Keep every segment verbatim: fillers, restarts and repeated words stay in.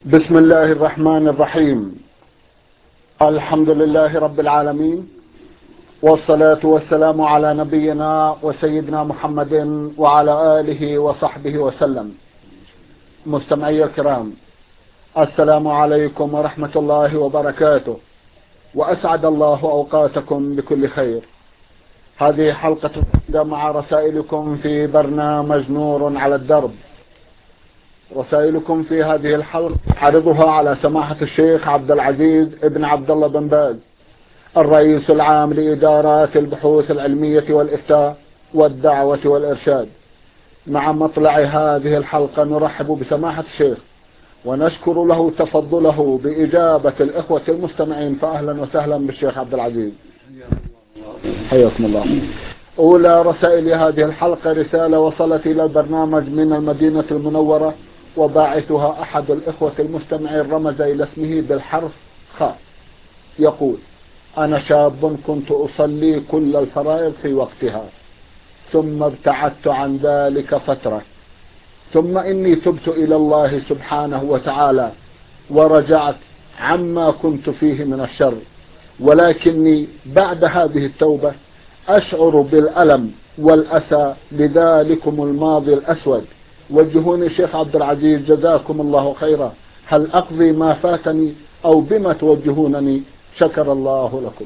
بسم الله الرحمن الرحيم. الحمد لله رب العالمين، والصلاة والسلام على نبينا وسيدنا محمد وعلى آله وصحبه وسلم. مستمعي الكرام، السلام عليكم ورحمة الله وبركاته، وأسعد الله أوقاتكم بكل خير. هذه حلقة مع رسائلكم في برنامج نور على الدرب. رسائلكم في هذه الحلقة عرضها على سماحة الشيخ عبد العزيز ابن عبد الله بن باز، الرئيس العام لإدارات البحوث العلمية والإفتاء والدعوة والإرشاد. مع مطلع هذه الحلقة نرحب بسماحة الشيخ ونشكر له تفضله بإجابة الإخوة المستمعين، فأهلا وسهلا بالشيخ عبد العزيز، حياكم الله. أولى رسائل هذه الحلقة رسالة وصلت إلى البرنامج من المدينة المنورة، وباعثها أحد الإخوة المستمعين رمز إلى اسمه بالحرف خ. يقول: أنا شاب كنت أصلي كل الفرائض في وقتها، ثم ابتعدت عن ذلك فترة، ثم إني تبت إلى الله سبحانه وتعالى ورجعت عما كنت فيه من الشر، ولكني بعد هذه التوبة أشعر بالألم والأسى لذلكم الماضي الأسود. وجهوني شيخ عبد العزيز جزاكم الله خيرا، هل أقضي ما فاتني أو بما توجهونني؟ شكر الله لكم.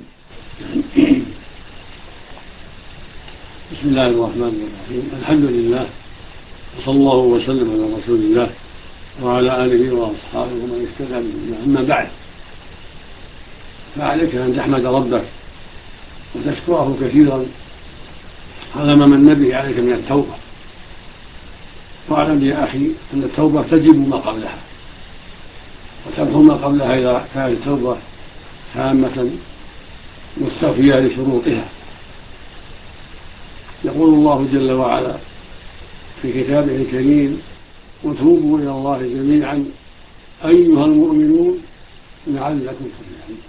بسم الله الرحمن الرحيم. الحمد لله، وصلى الله وسلم على رسول الله وعلى آله وأصحابه ومن اهتدى بهداه. أما بعد، فعليك أن تحمد ربك وتشكره كثيرا على ما من به عليك من التوبة. واعلم يا أخي أن التوبة تجب ما قبلها، وتمحو ما قبلها إذا كانت التوبة تامة مستوفية لشروطها. يقول الله جل وعلا في كتابه الكريم: وتوبوا إلى الله جميعا أيها المؤمنون لعلكم تفلحون.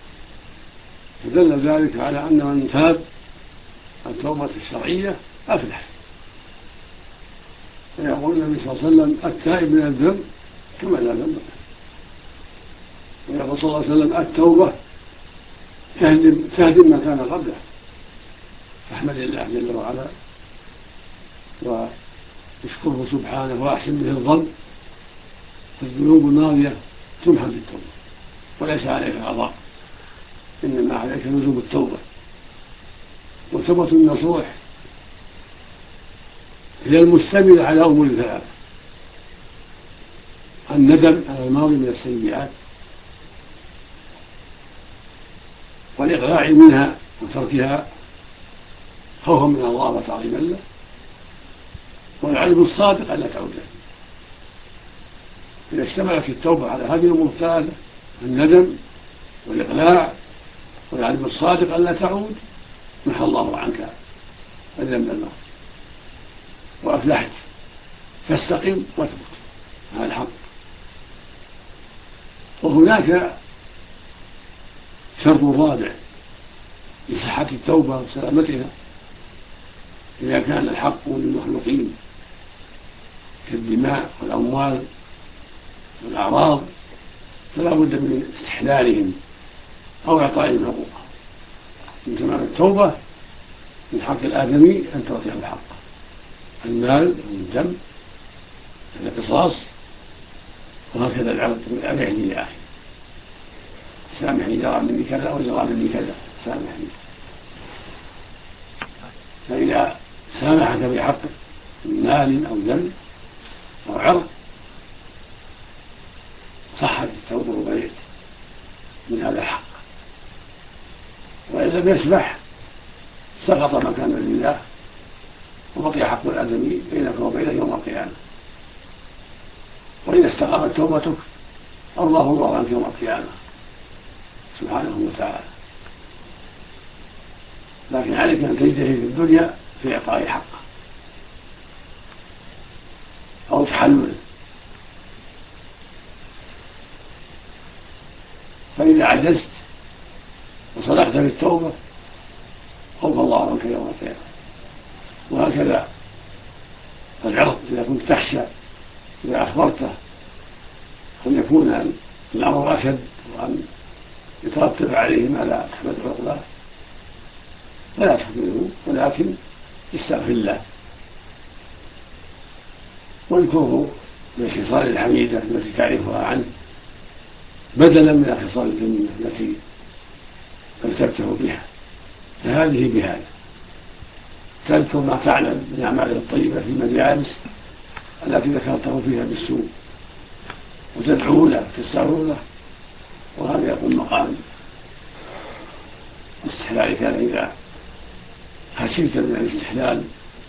فدل ذلك على أن من تاب التوبة الشرعية أفلح. ويقول النبي صلى الله عليه وسلم: التائب من الذنب كما لا ذنب له. ويقول صلى الله عليه وسلم: التوبة تهدم ما كان قبله. فاحمد الله جل وعلا واشكره سبحانه وأحسن به الظن. الذنوب الماضية تمحى بالتوبة وليس عليك قضاء، إنما عليك لزوم التوبة. وتوبة النصوح هي المشتملة على أمور ثلاثة: الندم على الماضي من السيئات، والإقلاع منها وتركها خوفا من الله وتعظيما له، والعلم الصادق ألا تعود له. إذا اشتملت التوبة على هذه الأمور الثلاثة: الندم والإقلاع والعلم الصادق ألا تعود، محى الله عنك الذنب الماضي وأفلحت. فاستقم واثبت على الحق. وهناك شرط رابع لصحة التوبة وسلامتها: إذا كان الحق للمخلوقين كالدماء والأموال والأعراض فلا بد من استحلالهم أو إعطائهم حقوقهم. من تمام التوبة من حق الآدمي أن تعطيه الحق: المال والدم، القصاص، وهكذا العرض. أرعني يا أخي، سامحني، جرى مني كذا أو جرى مني كذا، سامحني. فإذا سامحك بحق مال أو دم أو عرض صحت التوبة وبرئت من هذا الحق. وإذا لم يسمح سقط ما كان لله وبقي حق الآدمي بينك وبينه يوم القيامة. وإذا استقامت توبتك أرضاه الله عنك يوم القيامة سبحانه وتعالى. لكن عليك أن تجتهد في الدنيا في إعطاء حقه أو تحلله. فإذا عجزت وصدقت في التوبة خوف الله عنك يوم القيامة. وهكذا العرض إذا كنت تخشى إذا أخبرته أن يكون الأمر أشد وأن يترتب عليه ما لا تحمد عقباه فلا تحمله، ولكن استغفر الله واذكره بالخصال الحميدة التي تعرفها عنه بدلا من الخصال الذميمة التي ارتبته بها. فهذه بهذا تذكر ما تعلم من الأعمال الطيبة في المجالس التي ذكرته فيها بالسوء وتدعو له وتستغفر له، وهذا يكون مقام استحلال. كان إذا خشيت من الاستحلال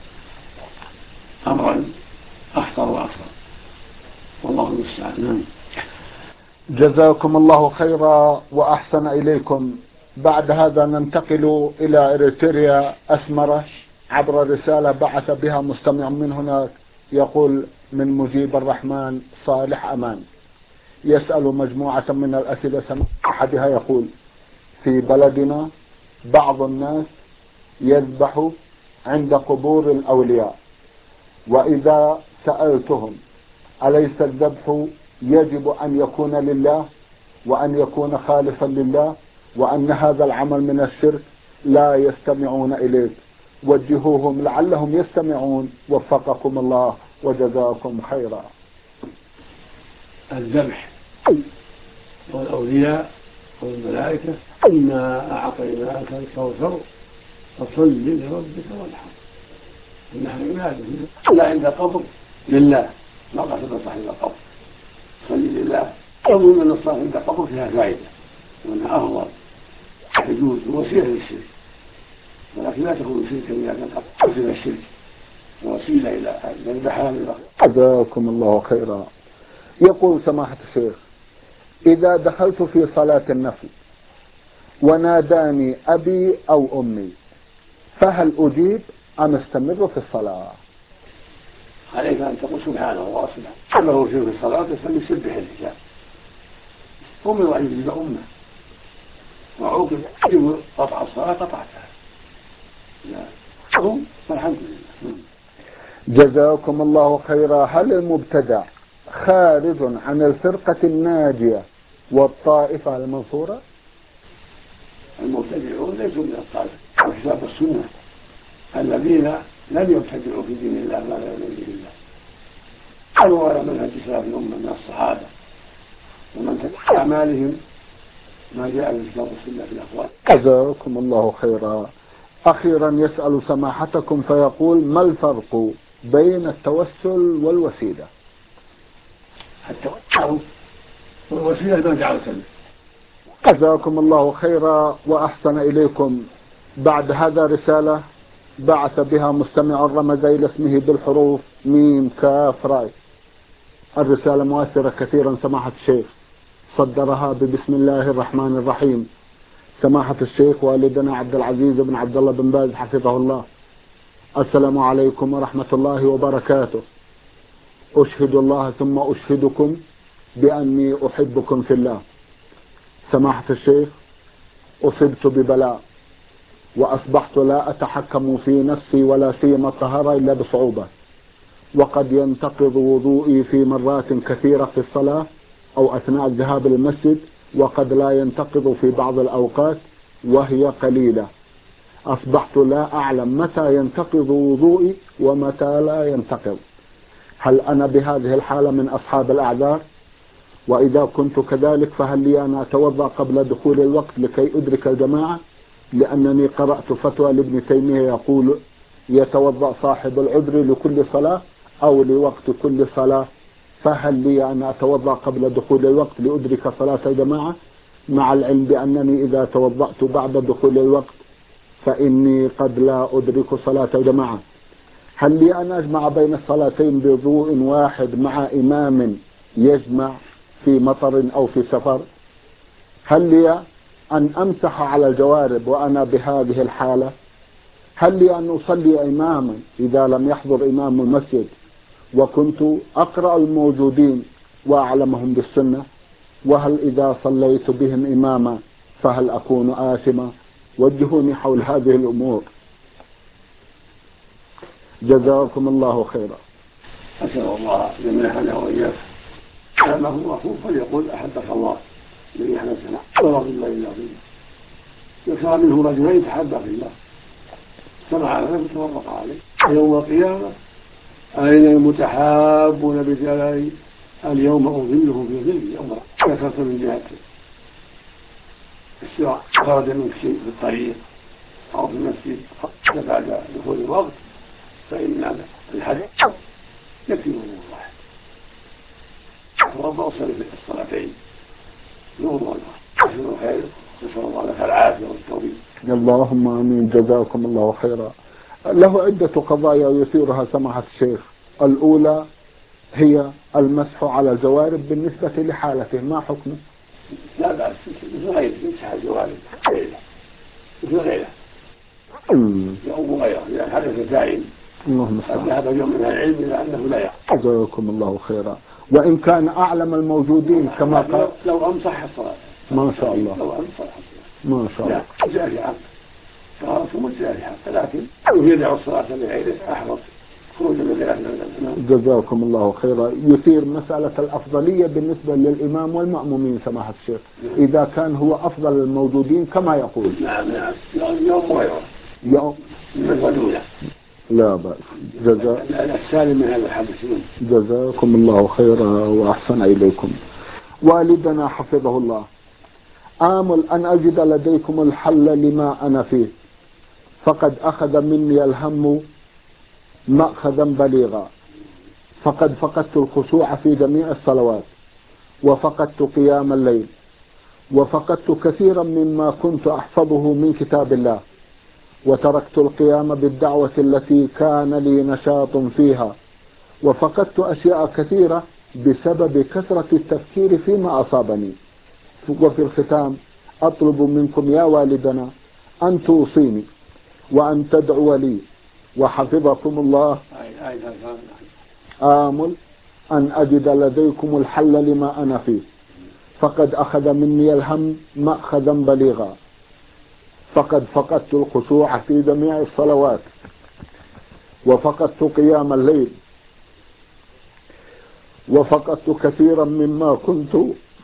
أمرا أخطر وأكثر، والله المستعان. جزاكم الله خيرا وأحسن إليكم. بعد هذا ننتقل إلى إريتريا أسمرة عبر رسالة بعث بها مستمع من هناك، يقول: من مجيب الرحمن صالح أمان، يسأل مجموعة من الأسئلة. أحدها يقول: في بلدنا بعض الناس يذبح عند قبور الأولياء، وإذا سألتهم أليس الذبح يجب أن يكون لله وأن يكون خالصا لله وأن هذا العمل من الشرك، لا يستمعون إليك. وجهوهم لعلهم يستمعون، وفقكم الله وجزاكم خيرا. الذبح والأولياء والملائكة: إنا أعطيناك الكوثر فصل لربك وانحر. النحر عبادة لا عند قبر لله، ما قصد صاحب القبر، صل لله. أظن أن الصلاة عند قبر فيها فائدة وأنها أفضل، يجوز وسيلة للشرك، ولكن لا تكون شركا إذا كان قصد الشرك وسيلة إلى الذبح. جزاكم الله خيرا. يقول سماحة الشيخ: إذا دخلت في صلاة النفل وناداني أبي أو أمي فهل أجيب أم استمر في الصلاة؟ عليك أن تقول سبحان الله سبحانه أنه في الصلاة فليسبح الرجال. أمر أن يجيب أمه، وعوقب يجب قطع الصلاة قطعتها. لا فالحمد لله. جزاكم الله خيرا. هل المبتدع خارج عن الفرقة الناجية والطائفة المنصورة؟ المبتدعون ليسوا من الطائفة وكتاب السنة الذين لم يبتدعوا في دين الله ما لا يؤمن به الله، قالوا على منهج سلف الأمة من الصحابة ومن تبع أعمالهم ما جاء في كتاب السنة في الأقوال. جزاكم الله خيرا. أخيرا يسأل سماحتكم فيقول: ما الفرق بين التوسل والوسيلة؟ التوسل والوسيلة ما دعوت له. جزاكم الله خيرا وأحسن إليكم. بعد هذا رسالة بعث بها مستمع رمز إلى اسمه بالحروف ميم كاف راء. الرسالة مؤثرة كثيرا سماحة الشيخ، صدرها ببسم الله الرحمن الرحيم. سماحة الشيخ والدنا عبد العزيز بن عبد الله بن باز حفظه الله: السلام عليكم ورحمة الله وبركاته. أشهد الله ثم أشهدكم بأني أحبكم في الله. سماحة الشيخ، أصبت ببلاء وأصبحت لا أتحكم في نفسي ولا سيما الطهارة إلا بصعوبة، وقد ينتقض وضوئي في مرات كثيرة في الصلاة أو أثناء الذهاب للمسجد، وقد لا ينتقض في بعض الأوقات وهي قليلة. أصبحت لا أعلم متى ينتقض وضوئي ومتى لا ينتقض. هل أنا بهذه الحالة من أصحاب الأعذار؟ وإذا كنت كذلك فهل لي أن أتوضأ قبل دخول الوقت لكي أدرك الجماعة؟ لأنني قرأت فتوى لابن تيمية يقول: يتوضأ صاحب العذر لكل صلاة أو لوقت كل صلاة. فهل لي أن أتوضأ قبل دخول الوقت لأدرك صلاة الجماعة، مع العلم بأنني إذا توضأت بعد دخول الوقت فإني قد لا أدرك صلاة الجماعة؟ هل لي أن أجمع بين الصلاتين بوضوء واحد مع إمام يجمع في مطر أو في سفر؟ هل لي أن أمسح على الجوارب وأنا بهذه الحالة؟ هل لي أن أصلي إماما إذا لم يحضر إمام المسجد وكنت أقرأ الموجودين وأعلمهم بالسنة؟ وهل إذا صليت بهم إماما فهل أكون آثما؟ وجهوني حول هذه الأمور، جزاكم الله خيرا. أسأل الله يمنحنا وإياك ما هو مخوف فليقول أحبك الله الذي أحببتنا ورضي الله العظيم. يكثر منه رجلين تحبا في الله سمع عليه وتفرق عليه. يوم القيامة أين المتحابون بجلالي اليوم أظلهم في ظلي يوم ذكرت من جهة السراء خرج منك شيء في الطريق أو في المسجد بعد دخول الوقت فإن الحديث يكفي من واحد توضأ وصلي في الصلاتين نور الله أحسن الخير نسأل الله لك العافية والتوفيق. اللهم آمين. جزاكم الله خيرا. له عدة قضايا يثيرها سماحة الشيخ. الأولى هي المسح على الجوارب بالنسبة لحالته، ما حكمه؟ لا بأس مثل غيره يمسح الجوارب مثل غيره يوم غيره إذا حدث دائم. اللهم قد ذهب اليوم من العلم إلى أنه لا يقع. جزاكم الله خيرا. وإن كان أعلم الموجودين كما قال لو أمسح الصلاة ما شاء الله لو أمسح الصلاة ما شاء الله لا جاء في حق طهارته مجزئة في حق لكن يدع الصلاة لغيره أحرص خروج من غيره. جزاكم الله خيرا. يثير مسألة الأفضلية بالنسبة للإمام والمأمومين سماحة الشيخ إذا كان هو أفضل الموجودين كما يقول. نعم نعم يوم غيره يوم من غدوله لا بأس. جزاء السالم من هذا الحدث. جزاكم الله خيرا وأحسن إليكم. والدنا حفظه الله آمل أن أجد لديكم الحل لما أنا فيه، فقد أخذ مني الهم مأخذا بليغا، فقد فقدت الخشوع في جميع الصلوات، وفقدت قيام الليل، وفقدت كثيرا مما كنت أحفظه من كتاب الله، وتركت القيام بالدعوة التي كان لي نشاط فيها، وفقدت أشياء كثيرة بسبب كثرة التفكير فيما أصابني. وفي الختام أطلب منكم يا والدنا أن توصيني وأن تدعو لي وحفظكم الله. آمل أن أجد لديكم الحل لما أنا فيه، فقد أخذ مني الهم مأخذا بليغا، فقد فقدت الخشوع في جميع الصلوات، وفقدت قيام الليل، وفقدت كثيرا مما كنت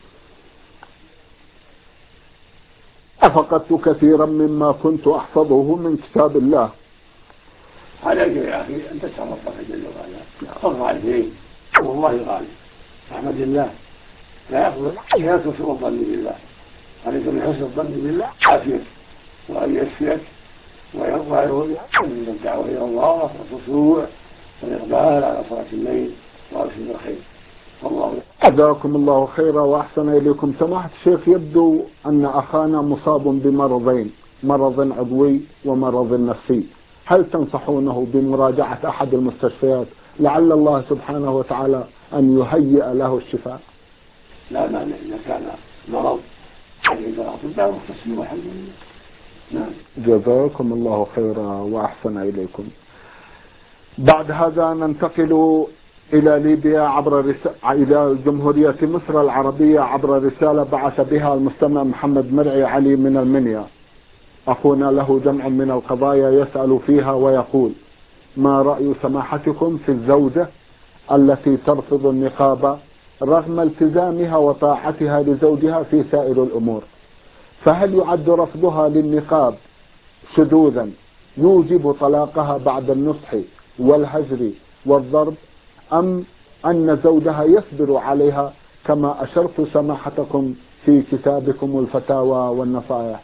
أفقدت كثيرا مما كنت أحفظه من كتاب الله. عليك يا أخي أن تسأل الله جل وعلا الغالب إليه والله غالب أحمد الله لا يقبل لا تسوء الظن بالله. عليك من حسن الظن بالله عافيك وأن يشفيك ويرضى من الدعوة إلى الله والخشوع والإقبال على صلاة الليل وأرشد الخير. جزاكم الله خيرا وأحسن إليكم. سماحة الشيخ يبدو أن أخانا مصاب بمرضين، مرض عضوي ومرض نفسي، هل تنصحونه بمراجعة أحد المستشفيات لعل الله سبحانه وتعالى أن يهيئ له الشفاء؟ لا مانع إذا كان مرض عند الأطباء مختصين والحمد لله. نعم. جزاكم الله خيرا وأحسن إليكم. بعد هذا ننتقل إلى ليبيا عبر رس... إلى جمهورية مصر العربية عبر رسالة بعث بها المستمع محمد مرعي علي من المنيا. أخونا له جمع من القضايا يسأل فيها ويقول: ما رأي سماحتكم في الزوجة التي ترفض النقاب رغم التزامها وطاعتها لزوجها في سائر الأمور؟ فهل يعد رفضها للنقاب شذوذا يوجب طلاقها بعد النصح والهجر والضرب، أم أن زوجها يصبر عليها كما أشرت سماحتكم في كتابكم الفتاوى والنصائح؟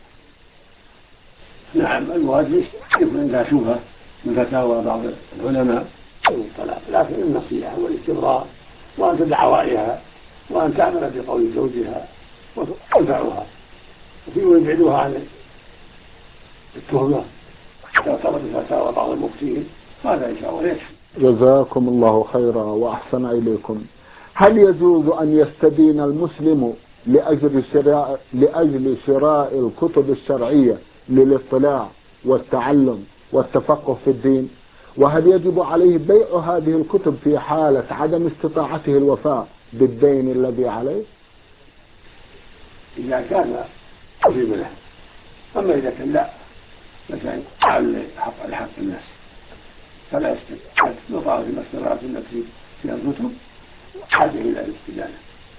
نعم الواجب يكون عندها شبهة من فتاوى بعض العلماء الطلاق، لكن النصيحة والاستمرار وأن تدع رأيها وأن تعمل بقول زوجها وتنفعها ويبعدوها عن التهمة لو طلب فتاوى بعض المفتين هذا إن شاء الله يكفي. جزاكم الله خيرا وأحسن إليكم. هل يجوز أن يستدين المسلم لأجل شراء, لأجل شراء الكتب الشرعية للاطلاع والتعلم والتفقه في الدين؟ وهل يجب عليه بيع هذه الكتب في حالة عدم استطاعته الوفاء بالدين الذي عليه؟ إذا كان في منه، أما إذا كان لا مثلا على حق الحق الناس فلا يستطيع نطاع في المسألة التي فيها الكتب حاجة إلى الاستدانة.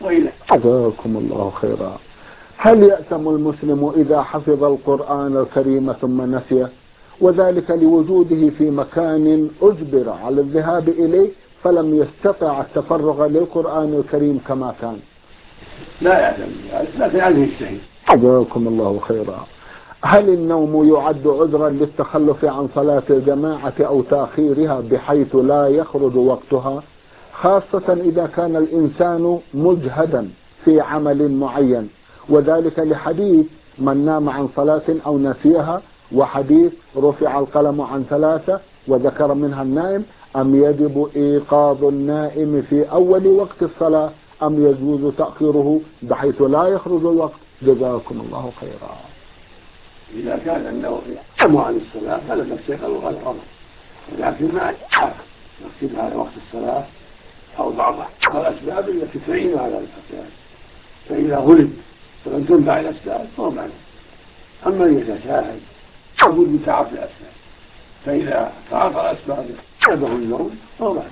وإلى جزاكم الله خيرا. هل يأثم المسلم إذا حفظ القرآن الكريم ثم نسيه، وذلك لوجوده في مكان أجبر على الذهاب إليه فلم يستطع التفرغ للقرآن الكريم كما كان؟ لا يأثم، لكن عليه يجتهد. جزاكم الله خيرا. هل النوم يعد عذرا للتخلف عن صلاة الجماعة أو تأخيرها بحيث لا يخرج وقتها، خاصة إذا كان الإنسان مجهدا في عمل معين، وذلك لحديث من نام عن صلاة أو نسيها، وحديث رفع القلم عن ثلاثة وذكر منها النائم؟ أم يجب إيقاظ النائم في أول وقت الصلاة أم يجوز تأخيره بحيث لا يخرج الوقت؟ جزاكم الله خيرا. إذا كان النوم يحكم عن الصلاة فلا تستيقظ ولا غلط، ولكن ما يكتب على وقت الصلاة أو بعضها الأسباب التي تعين على الفتيان، فإذا غلب فلم تنفع الأسباب فهو معنا. أما إذا يتساهل يقول بتعب الأسباب، فإذا تعاطى الأسباب غلبه النوم فهو معنا.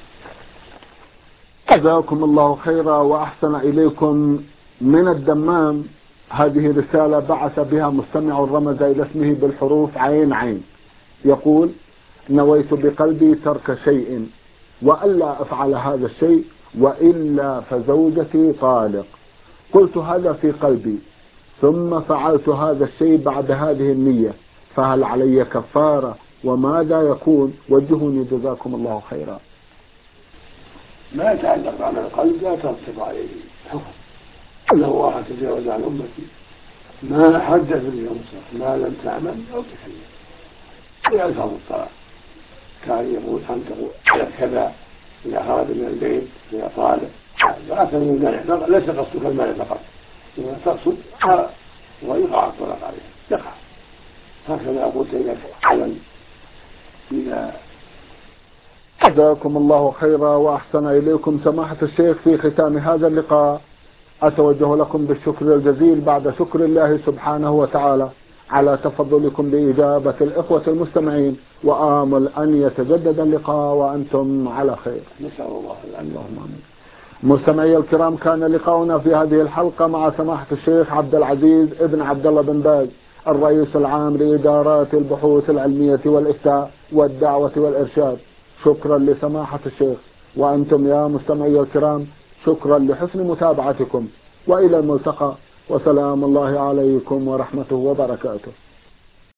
جزاكم الله خيرا وأحسن إليكم. من الدمام هذه رسالة بعث بها مستمع رمز إلى اسمه بالحروف عين عين، يقول: نويت بقلبي ترك شيء وألا أفعل هذا الشيء وإلا فزوجتي طالق، قلت هذا في قلبي ثم فعلت هذا الشيء بعد هذه النية، فهل علي كفارة وماذا يكون؟ وجهوني جزاكم الله خيرا. ما يتعلق عن القلب لا ترتب عليه حكم، أن الله تجاوز عن أمتي ما حدث لينصح ما لم تعمل أو تكلم. يلفظ الطلاق كان يقول أن تقول كذا إذا خرج من البيت إذا طالب فأكثر من ذلك ليس قصدك المال فقط، إذا تقصد ويقع الطلاق عليه يقع. هكذا قلت إذا تعلم. إذا جزاكم الله خيرا وأحسن إليكم. سماحة الشيخ، في ختام هذا اللقاء أتوجه لكم بالشكر الجزيل بعد شكر الله سبحانه وتعالى على تفضلكم بإجابة الإخوة المستمعين، وآمل أن يتجدد اللقاء وأنتم على خير. نسأل الله اللهم آمين. مستمعي الكرام، كان لقاؤنا في هذه الحلقة مع سماحة الشيخ عبد العزيز ابن عبد الله بن باز، الرئيس العام لإدارات البحوث العلمية والإفتاء والدعوة والإرشاد. شكرا لسماحة الشيخ، وأنتم يا مستمعي الكرام شكرا لحسن متابعتكم، وإلى الملتقى، وسلام الله عليكم ورحمته وبركاته.